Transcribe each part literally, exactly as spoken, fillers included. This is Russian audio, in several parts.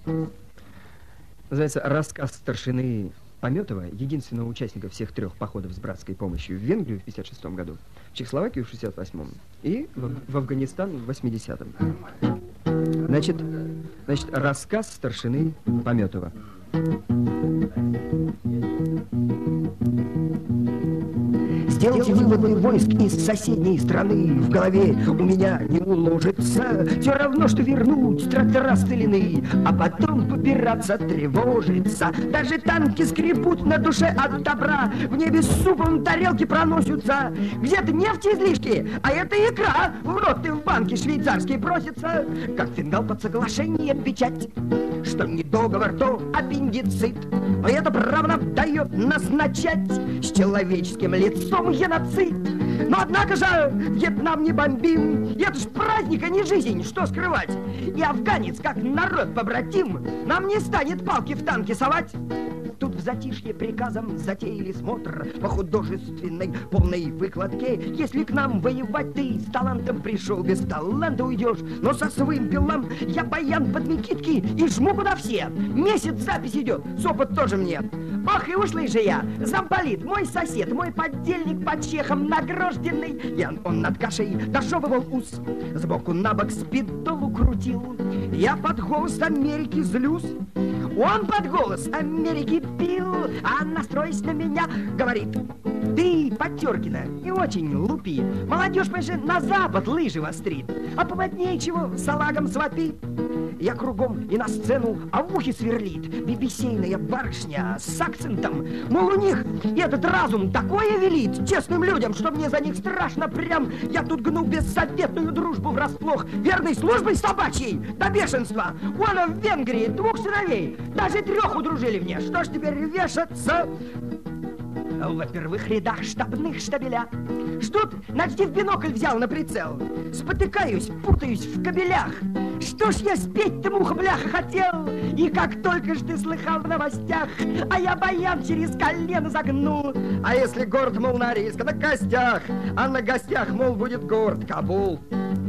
Называется «Рассказ старшины Пометова, единственного участника всех трех походов с братской помощью в Венгрию в пятьдесят шестом году, в Чехословакию в шестьдесят восьмом и в, в Афганистан в восьмидесятом. Значит, значит, рассказ старшины Пометова. Сделайте выводы войск из соседней страны. В голове у меня не уложится. Все равно, что вернуть трактора стылены, а потом побираться, тревожиться. Даже танки скребут на душе от добра. В небе с супом тарелки проносятся. Где-то нефти излишки, а это икра. В рот ты в банке швейцарский просится. Как фингал под соглашением печать, что не договор, то аппендицит. Но это право нам дает назначать с человеческим лицом геноцид. Но однако же Вьетнам не бомбим. Это ж праздник, а не жизнь, что скрывать. И афганец, как народ побратим, нам не станет палки в танки совать. Тут в затишье приказом затеяли смотр по художественной полной выкладке. Если к нам воевать ты с талантом пришел, без таланта уйдешь. Но со своим пилам я баян под Микитки и жму куда все. Месяц запись идет, с опыт тоже мне. Ох, и ушлый же я, замполит, мой сосед, мой подельник по чехам награжденный. Я он над кашей дожевывал ус, сбоку на бок спидолу крутил. Я под голос Америки злюсь. Он под голос Америки пил, а настроясь на меня, говорит: ты, Потеркина, не очень лупи. Молодежь, понимаешь, на запад лыжи вострит, а помоднее чего салагом свопит. Я кругом и на сцену, а в ухе сверлит бибисейная барышня с акцентом. Мол, у них этот разум такое велит честным людям, что мне за них страшно прям. Я тут гну бессоветную дружбу врасплох верной службой собачьей до бешенства. Вон в Венгрии двух сыновей, даже трех удружили мне. Что ж теперь вешаться? В первых рядах штабных штабеля ждут, начти в бинокль взял на прицел. Спотыкаюсь, путаюсь в кабелях. Что ж я спеть-то, муха-бляха, хотел? И как только ж ты слыхал в новостях, а я баян через колено загнул. А если город, мол, на риск, на костях, а на гостях, мол, будет город Кабул.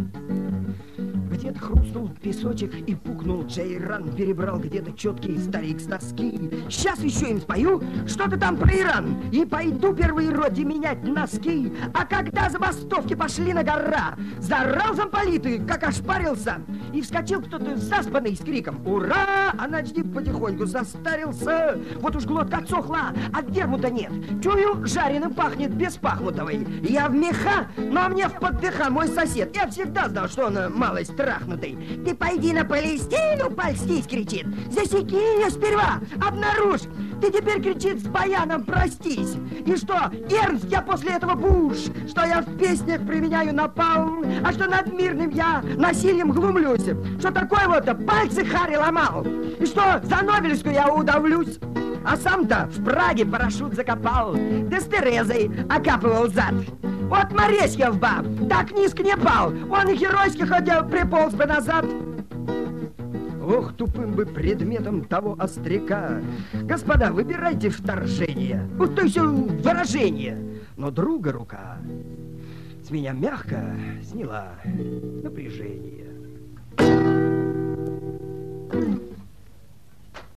Где-то хрустнул песочек и пукнул Джейран, перебрал где-то четкий старик с тоски. Сейчас еще им спою что-то там про Иран и пойду первой роте менять носки. А когда забастовки пошли на гора, заорал замполиты, как ошпарился, и вскочил кто-то заспанный с криком: ура! А начдив потихоньку состарился. Вот уж глотка отсохла, а вермута нет. Чую, жареным пахнет без пахмутовой. Я в меха, но мне в поддыха мой сосед. Я всегда знал, что он малость трахнутый. Ты пойди на Палестину, польстись, кричит. Засеки ее сперва, обнаружь. Ты теперь, кричит, с баяном простись. И что, Эрнст, я после этого Буш, что я в песнях применяю напалм, а что над мирным я насилием глумлюсь, что такое вот пальцы Харри ломал, и что за Нобелевскую я удавлюсь. А сам-то в Праге парашют закопал, да с Терезой окапывал зад. Вот Моресьев баб так низко не пал, он и геройски ходил, приполз бы назад. Ох, тупым бы предметом того остряка. Господа, выбирайте вторжение, вот то есть выражение. Но друга рука с меня мягко сняла напряжение.